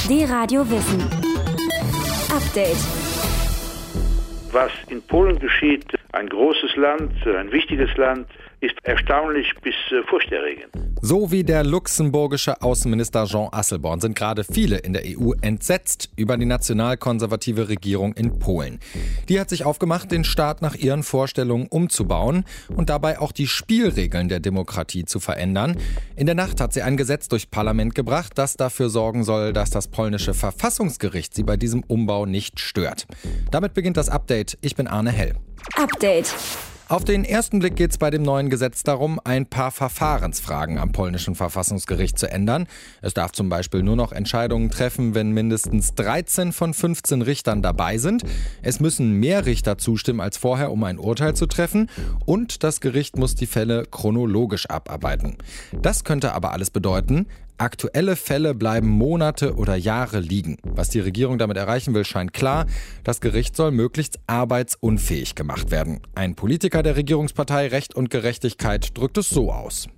D-Radio Wissen. Update. Was in Polen geschieht, ein großes Land, ein wichtiges Land, ist erstaunlich bis furchterregend. So wie der luxemburgische Außenminister Jean Asselborn sind gerade viele in der EU entsetzt über die nationalkonservative Regierung in Polen. Die hat sich aufgemacht, den Staat nach ihren Vorstellungen umzubauen und dabei auch die Spielregeln der Demokratie zu verändern. In der Nacht hat sie ein Gesetz durchs Parlament gebracht, das dafür sorgen soll, dass das polnische Verfassungsgericht sie bei diesem Umbau nicht stört. Damit beginnt das Update. Ich bin Arne Hell. Update. Auf den ersten Blick geht es bei dem neuen Gesetz darum, ein paar Verfahrensfragen am polnischen Verfassungsgericht zu ändern. Es darf zum Beispiel nur noch Entscheidungen treffen, wenn mindestens 13 von 15 Richtern dabei sind. Es müssen mehr Richter zustimmen als vorher, um ein Urteil zu treffen. Und das Gericht muss die Fälle chronologisch abarbeiten. Das könnte aber alles bedeuten, aktuelle Fälle bleiben Monate oder Jahre liegen. Was die Regierung damit erreichen will, scheint klar. Das Gericht soll möglichst arbeitsunfähig gemacht werden. Ein Politiker der Regierungspartei Recht und Gerechtigkeit drückt es so aus.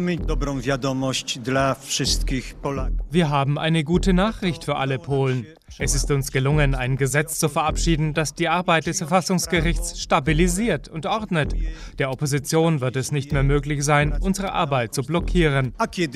Wir haben eine gute Nachricht für alle Polen. Es ist uns gelungen, ein Gesetz zu verabschieden, das die Arbeit des Verfassungsgerichts stabilisiert und ordnet. Der Opposition wird es nicht mehr möglich sein, unsere Arbeit zu blockieren.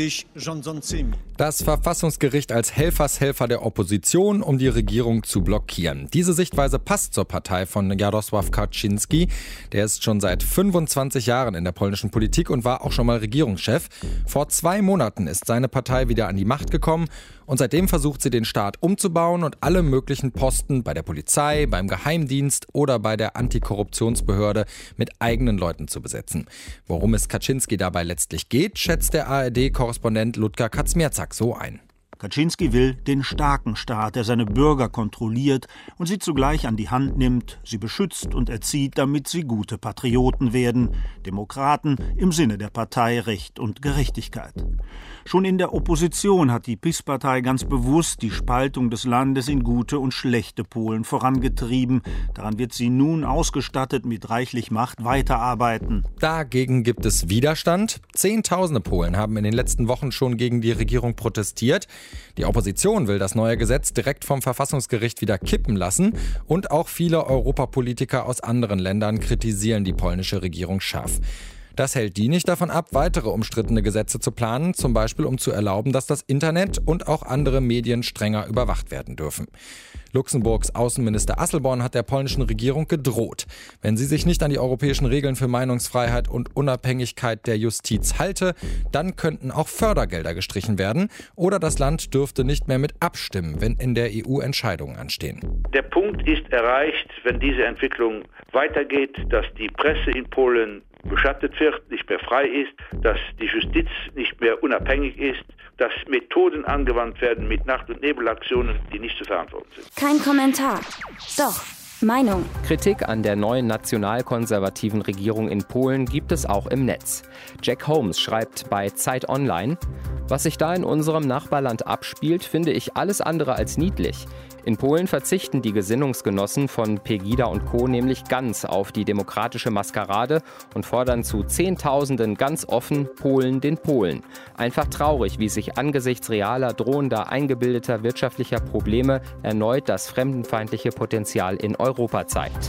Das Verfassungsgericht als Helfershelfer der Opposition, um die Regierung zu blockieren. Diese Sichtweise passt zur Partei von Jarosław Kaczyński. Der ist schon seit 25 Jahren in der polnischen Politik und war auch schon mal Regierungschef. Vor 2 Monaten ist seine Partei wieder an die Macht gekommen und seitdem versucht sie, den Staat umzubauen und alle möglichen Posten bei der Polizei, beim Geheimdienst oder bei der Antikorruptionsbehörde mit eigenen Leuten zu besetzen. Worum es Kaczyński dabei letztlich geht, schätzt der ARD-Korrespondent Ludger Kazmierzak so ein. Kaczyński will den starken Staat, der seine Bürger kontrolliert und sie zugleich an die Hand nimmt, sie beschützt und erzieht, damit sie gute Patrioten werden, Demokraten im Sinne der Partei Recht und Gerechtigkeit. Schon in der Opposition hat die PiS-Partei ganz bewusst die Spaltung des Landes in gute und schlechte Polen vorangetrieben. Daran wird sie nun, ausgestattet mit reichlich Macht, weiterarbeiten. Dagegen gibt es Widerstand. Zehntausende Polen haben in den letzten Wochen schon gegen die Regierung protestiert. Die Opposition will das neue Gesetz direkt vom Verfassungsgericht wieder kippen lassen und auch viele Europapolitiker aus anderen Ländern kritisieren die polnische Regierung scharf. Das hält die nicht davon ab, weitere umstrittene Gesetze zu planen, zum Beispiel um zu erlauben, dass das Internet und auch andere Medien strenger überwacht werden dürfen. Luxemburgs Außenminister Asselborn hat der polnischen Regierung gedroht. Wenn sie sich nicht an die europäischen Regeln für Meinungsfreiheit und Unabhängigkeit der Justiz halte, dann könnten auch Fördergelder gestrichen werden oder das Land dürfte nicht mehr mit abstimmen, wenn in der EU Entscheidungen anstehen. Der Punkt ist erreicht, wenn diese Entwicklung weitergeht, dass die Presse in Polen beschattet wird, nicht mehr frei ist, dass die Justiz nicht mehr unabhängig ist, dass Methoden angewandt werden mit Nacht- und Nebelaktionen, die nicht zu verantworten sind. Kein Kommentar. Doch. Meinung. Kritik an der neuen nationalkonservativen Regierung in Polen gibt es auch im Netz. Jack Holmes schreibt bei Zeit Online: Was sich da in unserem Nachbarland abspielt, finde ich alles andere als niedlich. In Polen verzichten die Gesinnungsgenossen von Pegida und Co. nämlich ganz auf die demokratische Maskerade und fordern zu Zehntausenden ganz offen Polen den Polen. Einfach traurig, wie sich angesichts realer, drohender, eingebildeter wirtschaftlicher Probleme erneut das fremdenfeindliche Potenzial in Europa zeigt.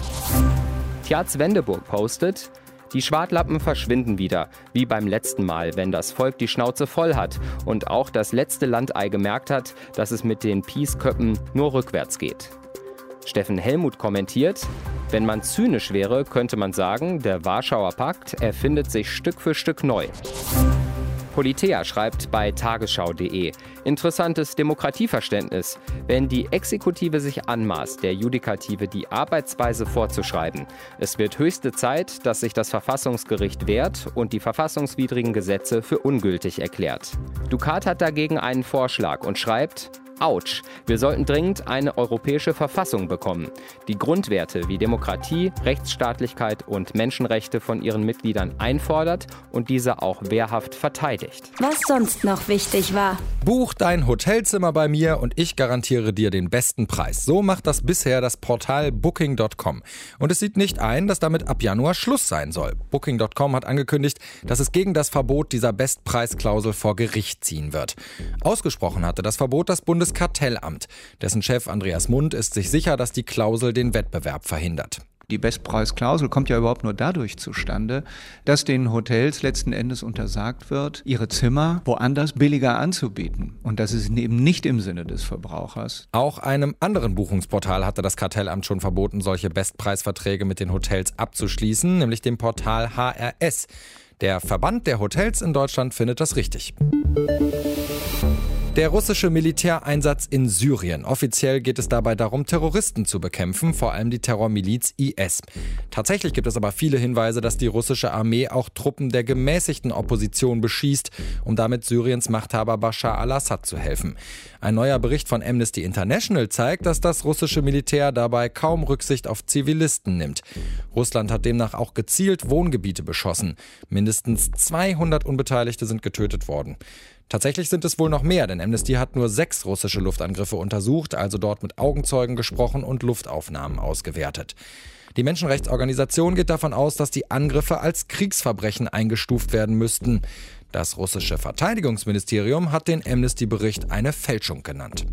Tjaz Wendeburg postet: Die Schwartlappen verschwinden wieder, wie beim letzten Mal, wenn das Volk die Schnauze voll hat und auch das letzte Landei gemerkt hat, dass es mit den Peace-Köppen nur rückwärts geht. Steffen Hellmuth kommentiert: Wenn man zynisch wäre, könnte man sagen, der Warschauer Pakt erfindet sich Stück für Stück neu. Politea schreibt bei tagesschau.de: Interessantes Demokratieverständnis, wenn die Exekutive sich anmaßt, der Judikative die Arbeitsweise vorzuschreiben. Es wird höchste Zeit, dass sich das Verfassungsgericht wehrt und die verfassungswidrigen Gesetze für ungültig erklärt. Ducat hat dagegen einen Vorschlag und schreibt: Autsch, wir sollten dringend eine europäische Verfassung bekommen, die Grundwerte wie Demokratie, Rechtsstaatlichkeit und Menschenrechte von ihren Mitgliedern einfordert und diese auch wehrhaft verteidigt. Was sonst noch wichtig war. Buch dein Hotelzimmer bei mir und ich garantiere dir den besten Preis. So macht das bisher das Portal Booking.com. Und es sieht nicht ein, dass damit ab Januar Schluss sein soll. Booking.com hat angekündigt, dass es gegen das Verbot dieser Bestpreisklausel vor Gericht ziehen wird. Ausgesprochen hatte das Verbot das Bundesgericht das Kartellamt. Dessen Chef Andreas Mund ist sich sicher, dass die Klausel den Wettbewerb verhindert. Die Bestpreisklausel kommt ja überhaupt nur dadurch zustande, dass den Hotels letzten Endes untersagt wird, ihre Zimmer woanders billiger anzubieten. Und das ist eben nicht im Sinne des Verbrauchers. Auch einem anderen Buchungsportal hatte das Kartellamt schon verboten, solche Bestpreisverträge mit den Hotels abzuschließen, nämlich dem Portal HRS. Der Verband der Hotels in Deutschland findet das richtig. Der russische Militäreinsatz in Syrien. Offiziell geht es dabei darum, Terroristen zu bekämpfen, vor allem die Terrormiliz IS. Tatsächlich gibt es aber viele Hinweise, dass die russische Armee auch Truppen der gemäßigten Opposition beschießt, um damit Syriens Machthaber Bashar al-Assad zu helfen. Ein neuer Bericht von Amnesty International zeigt, dass das russische Militär dabei kaum Rücksicht auf Zivilisten nimmt. Russland hat demnach auch gezielt Wohngebiete beschossen. Mindestens 200 Unbeteiligte sind getötet worden. Tatsächlich sind es wohl noch mehr, denn Amnesty hat nur 6 russische Luftangriffe untersucht, also dort mit Augenzeugen gesprochen und Luftaufnahmen ausgewertet. Die Menschenrechtsorganisation geht davon aus, dass die Angriffe als Kriegsverbrechen eingestuft werden müssten. Das russische Verteidigungsministerium hat den Amnesty-Bericht eine Fälschung genannt.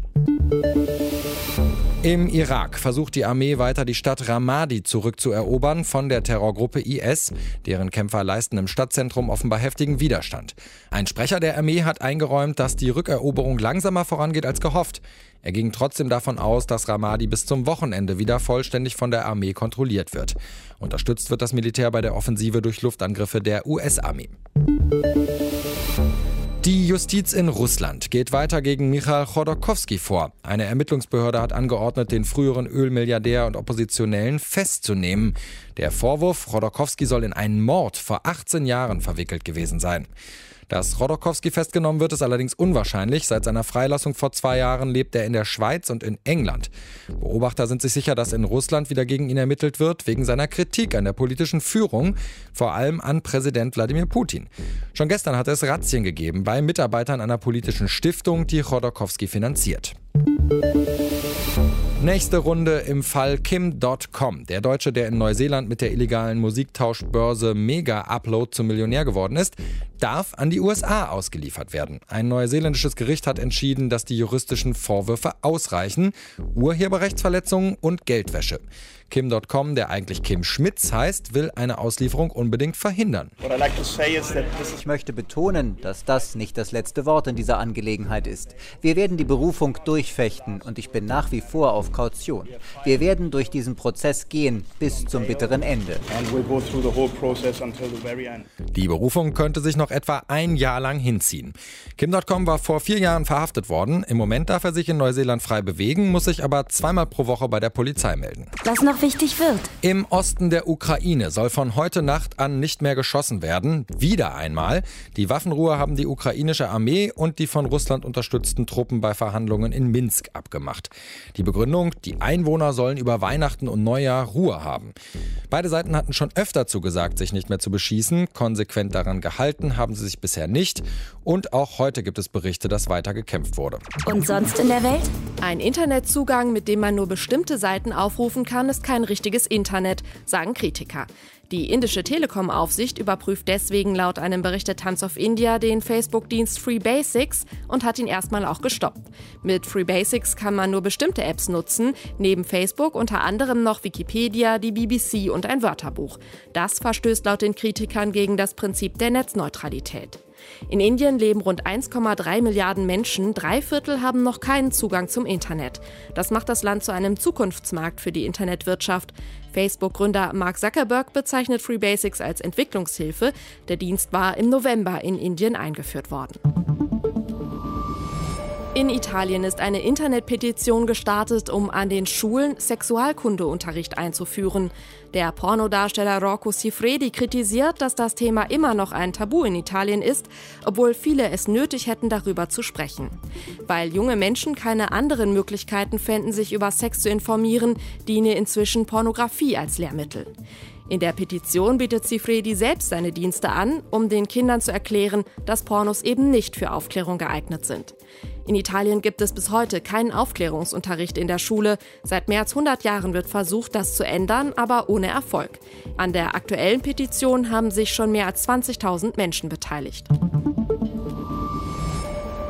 Im Irak versucht die Armee weiter, die Stadt Ramadi zurückzuerobern von der Terrorgruppe IS. Deren Kämpfer leisten im Stadtzentrum offenbar heftigen Widerstand. Ein Sprecher der Armee hat eingeräumt, dass die Rückeroberung langsamer vorangeht als gehofft. Er ging trotzdem davon aus, dass Ramadi bis zum Wochenende wieder vollständig von der Armee kontrolliert wird. Unterstützt wird das Militär bei der Offensive durch Luftangriffe der US-Armee. Die Justiz in Russland geht weiter gegen Michail Chodorkowski vor. Eine Ermittlungsbehörde hat angeordnet, den früheren Ölmilliardär und Oppositionellen festzunehmen. Der Vorwurf, Chodorkowski soll in einen Mord vor 18 Jahren verwickelt gewesen sein. Dass Chodorkowski festgenommen wird, ist allerdings unwahrscheinlich. Seit seiner Freilassung vor 2 Jahren lebt er in der Schweiz und in England. Beobachter sind sich sicher, dass in Russland wieder gegen ihn ermittelt wird, wegen seiner Kritik an der politischen Führung, vor allem an Präsident Wladimir Putin. Schon gestern hat es Razzien gegeben bei Mitarbeitern einer politischen Stiftung, die Chodorkowski finanziert. Nächste Runde im Fall Kim.com. Der Deutsche, der in Neuseeland mit der illegalen Musiktauschbörse Mega Upload zum Millionär geworden ist, darf an die USA ausgeliefert werden. Ein neuseeländisches Gericht hat entschieden, dass die juristischen Vorwürfe ausreichen: Urheberrechtsverletzungen und Geldwäsche. Kim.com, der eigentlich Kim Schmitz heißt, will eine Auslieferung unbedingt verhindern. Ich möchte betonen, dass das nicht das letzte Wort in dieser Angelegenheit ist. Wir werden die Berufung durchfechten und ich bin nach wie vor auf Kaution. Wir werden durch diesen Prozess gehen bis zum bitteren Ende. Die Berufung könnte sich noch etwa 1 Jahr lang hinziehen. Kim.com war vor 4 Jahren verhaftet worden. Im Moment darf er sich in Neuseeland frei bewegen, muss sich aber 2-mal pro Woche bei der Polizei melden. Was noch wichtig wird. Im Osten der Ukraine soll von heute Nacht an nicht mehr geschossen werden. Wieder einmal. Die Waffenruhe haben die ukrainische Armee und die von Russland unterstützten Truppen bei Verhandlungen in Minsk abgemacht. Die Begründung: die Einwohner sollen über Weihnachten und Neujahr Ruhe haben. Beide Seiten hatten schon öfter zugesagt, sich nicht mehr zu beschießen. Konsequent daran gehalten haben sie sich bisher nicht. Und auch heute gibt es Berichte, dass weiter gekämpft wurde. Und sonst in der Welt? Ein Internetzugang, mit dem man nur bestimmte Seiten aufrufen kann, ist kein richtiges Internet, sagen Kritiker. Die indische Telekom-Aufsicht überprüft deswegen laut einem Bericht der Times of India den Facebook-Dienst Free Basics und hat ihn erstmal auch gestoppt. Mit Free Basics kann man nur bestimmte Apps nutzen, neben Facebook unter anderem noch Wikipedia, die BBC und ein Wörterbuch. Das verstößt laut den Kritikern gegen das Prinzip der Netzneutralität. In Indien leben rund 1,3 Milliarden Menschen, 3/4 haben noch keinen Zugang zum Internet. Das macht das Land zu einem Zukunftsmarkt für die Internetwirtschaft. Facebook-Gründer Mark Zuckerberg bezeichnet Free Basics als Entwicklungshilfe. Der Dienst war im November in Indien eingeführt worden. In Italien ist eine Internetpetition gestartet, um an den Schulen Sexualkundeunterricht einzuführen. Der Pornodarsteller Rocco Siffredi kritisiert, dass das Thema immer noch ein Tabu in Italien ist, obwohl viele es nötig hätten, darüber zu sprechen. Weil junge Menschen keine anderen Möglichkeiten fänden, sich über Sex zu informieren, diene inzwischen Pornografie als Lehrmittel. In der Petition bietet Siffredi selbst seine Dienste an, um den Kindern zu erklären, dass Pornos eben nicht für Aufklärung geeignet sind. In Italien gibt es bis heute keinen Aufklärungsunterricht in der Schule. Seit mehr als 100 Jahren wird versucht, das zu ändern, aber ohne Erfolg. An der aktuellen Petition haben sich schon mehr als 20.000 Menschen beteiligt.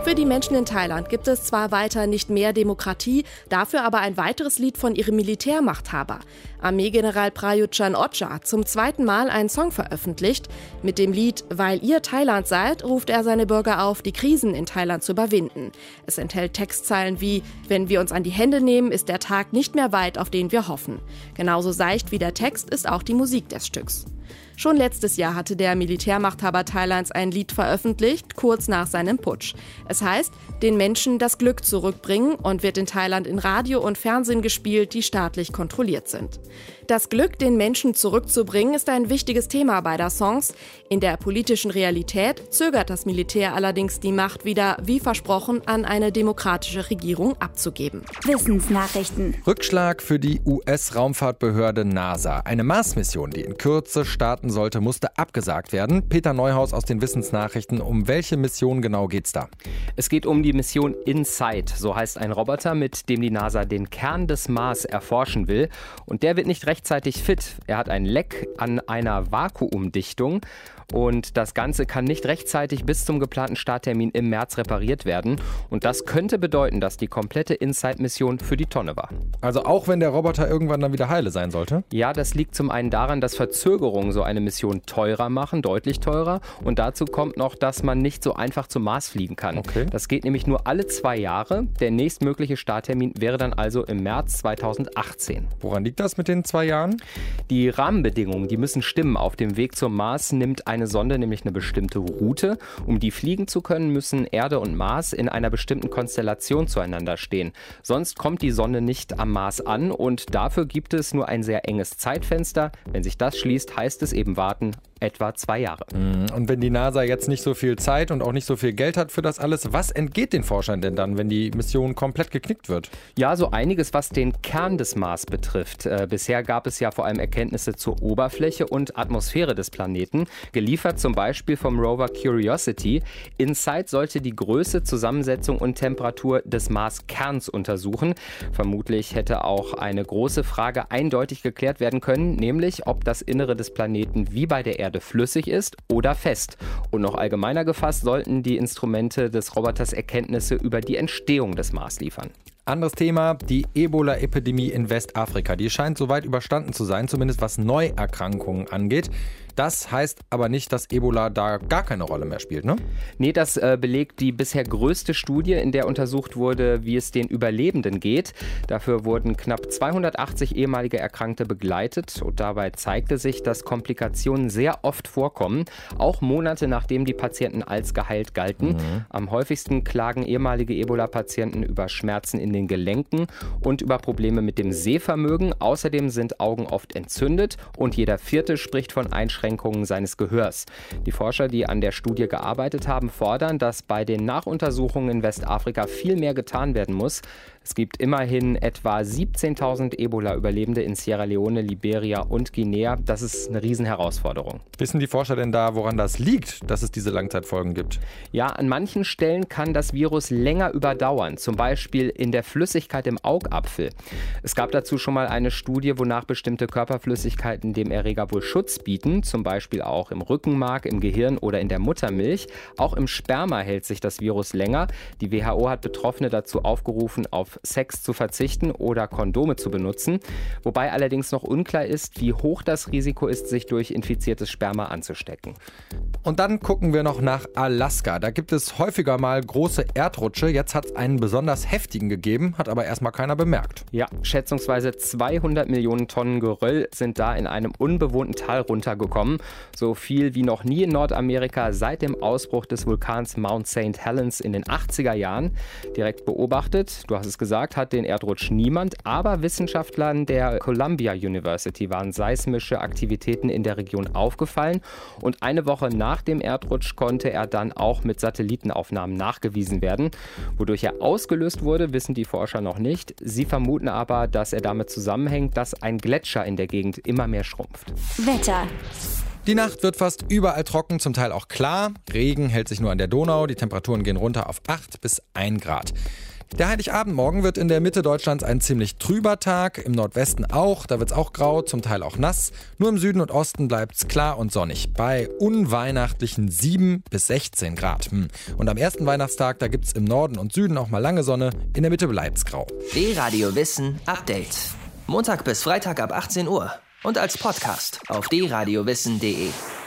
Für die Menschen in Thailand gibt es zwar weiter nicht mehr Demokratie, dafür aber ein weiteres Lied von ihrem Militärmachthaber. Armeegeneral Prayut Chan-o-cha hat zum 2. Mal einen Song veröffentlicht. Mit dem Lied »Weil ihr Thailand seid« ruft er seine Bürger auf, die Krisen in Thailand zu überwinden. Es enthält Textzeilen wie »Wenn wir uns an die Hände nehmen, ist der Tag nicht mehr weit, auf den wir hoffen«. Genauso seicht wie der Text ist auch die Musik des Stücks. Schon letztes Jahr hatte der Militärmachthaber Thailands ein Lied veröffentlicht, kurz nach seinem Putsch. Es heißt, den Menschen das Glück zurückbringen und wird in Thailand in Radio und Fernsehen gespielt, die staatlich kontrolliert sind. Das Glück, den Menschen zurückzubringen, ist ein wichtiges Thema beider Songs. In der politischen Realität zögert das Militär allerdings die Macht wieder, wie versprochen, an eine demokratische Regierung abzugeben. Wissensnachrichten. Rückschlag für die US-Raumfahrtbehörde NASA. Eine Mars-Mission, die in Kürze starten sollte, musste abgesagt werden. Peter Neuhaus aus den Wissensnachrichten. Um welche Mission genau geht's da? Es geht um die Mission InSight. So heißt ein Roboter, mit dem die NASA den Kern des Mars erforschen will. Und der wird nicht rechtzeitig fit. Er hat ein Leck an einer Vakuumdichtung. Und das Ganze kann nicht rechtzeitig bis zum geplanten Starttermin im März repariert werden. Und das könnte bedeuten, dass die komplette InSight-Mission für die Tonne war. Also auch wenn der Roboter irgendwann dann wieder heile sein sollte? Ja, das liegt zum einen daran, dass Verzögerungen so eine Mission teurer machen, deutlich teurer. Und dazu kommt noch, dass man nicht so einfach zum Mars fliegen kann. Okay. Das geht nämlich nur alle 2 Jahre. Der nächstmögliche Starttermin wäre dann also im März 2018. Woran liegt das mit den 2 Jahren? Die Rahmenbedingungen, die müssen stimmen. Auf dem Weg zum Mars nimmt eine Sonde nämlich eine bestimmte Route. Um die fliegen zu können, müssen Erde und Mars in einer bestimmten Konstellation zueinander stehen. Sonst kommt die Sonde nicht am Mars an und dafür gibt es nur ein sehr enges Zeitfenster. Wenn sich das schließt, heißt es eben warten, etwa 2 Jahre. Und wenn die NASA jetzt nicht so viel Zeit und auch nicht so viel Geld hat für das alles, was entgeht den Forschern denn dann, wenn die Mission komplett geknickt wird? Ja, so einiges, was den Kern des Mars betrifft. Bisher gab es ja vor allem Erkenntnisse zur Oberfläche und Atmosphäre des Planeten, geliefert zum Beispiel vom Rover Curiosity. InSight sollte die Größe, Zusammensetzung und Temperatur des Marskerns untersuchen. Vermutlich hätte auch eine große Frage eindeutig geklärt werden können, nämlich ob das Innere des Planeten wie bei der Erde flüssig ist oder fest. Und noch allgemeiner gefasst sollten die Instrumente des Roboters Erkenntnisse über die Entstehung des Mars liefern. Anderes Thema, die Ebola-Epidemie in Westafrika. Die scheint soweit überstanden zu sein, zumindest was Neuerkrankungen angeht. Das heißt aber nicht, dass Ebola da gar keine Rolle mehr spielt, ne? Nee, das belegt die bisher größte Studie, in der untersucht wurde, wie es den Überlebenden geht. Dafür wurden knapp 280 ehemalige Erkrankte begleitet und dabei zeigte sich, dass Komplikationen sehr oft vorkommen, auch Monate nachdem die Patienten als geheilt galten. Am häufigsten klagen ehemalige Ebola-Patienten über Schmerzen in den Gelenken und über Probleme mit dem Sehvermögen. Außerdem sind Augen oft entzündet und jeder 4. spricht von Einschränkungen seines Gehörs. Die Forscher, die an der Studie gearbeitet haben, fordern, dass bei den Nachuntersuchungen in Westafrika viel mehr getan werden muss. Es gibt immerhin etwa 17.000 Ebola-Überlebende in Sierra Leone, Liberia und Guinea. Das ist eine Riesenherausforderung. Wissen die Forscher denn da, woran das liegt, dass es diese Langzeitfolgen gibt? Ja, an manchen Stellen kann das Virus länger überdauern, zum Beispiel in der Flüssigkeit im Augapfel. Es gab dazu schon mal eine Studie, wonach bestimmte Körperflüssigkeiten dem Erreger wohl Schutz bieten, zum Beispiel auch im Rückenmark, im Gehirn oder in der Muttermilch. Auch im Sperma hält sich das Virus länger. Die WHO hat Betroffene dazu aufgerufen, auf Sex zu verzichten oder Kondome zu benutzen, wobei allerdings noch unklar ist, wie hoch das Risiko ist, sich durch infiziertes Sperma anzustecken. Und dann gucken wir noch nach Alaska. Da gibt es häufiger mal große Erdrutsche. Jetzt hat es einen besonders heftigen gegeben, hat aber erstmal keiner bemerkt. Ja, schätzungsweise 200 Millionen Tonnen Geröll sind da in einem unbewohnten Tal runtergekommen. So viel wie noch nie in Nordamerika seit dem Ausbruch des Vulkans Mount St. Helens in den 80er Jahren. Direkt beobachtet, du hast es gesagt, hat den Erdrutsch niemand, aber Wissenschaftlern der Columbia University waren seismische Aktivitäten in der Region aufgefallen und eine Woche nach dem Erdrutsch konnte er dann auch mit Satellitenaufnahmen nachgewiesen werden. Wodurch er ausgelöst wurde, wissen die Forscher noch nicht. Sie vermuten aber, dass er damit zusammenhängt, dass ein Gletscher in der Gegend immer mehr schrumpft. Wetter. Die Nacht wird fast überall trocken, zum Teil auch klar. Regen hält sich nur an der Donau. Die Temperaturen gehen runter auf 8 bis 1 Grad. Der Heiligabendmorgen wird in der Mitte Deutschlands ein ziemlich trüber Tag, im Nordwesten auch, da wird es auch grau, zum Teil auch nass. Nur im Süden und Osten bleibt es klar und sonnig, bei unweihnachtlichen 7 bis 16 Grad. Und am ersten Weihnachtstag, da gibt es im Norden und Süden auch mal lange Sonne, in der Mitte bleibt es grau. D-Radio Wissen Update. Montag bis Freitag ab 18 Uhr und als Podcast auf drradiowissen.de.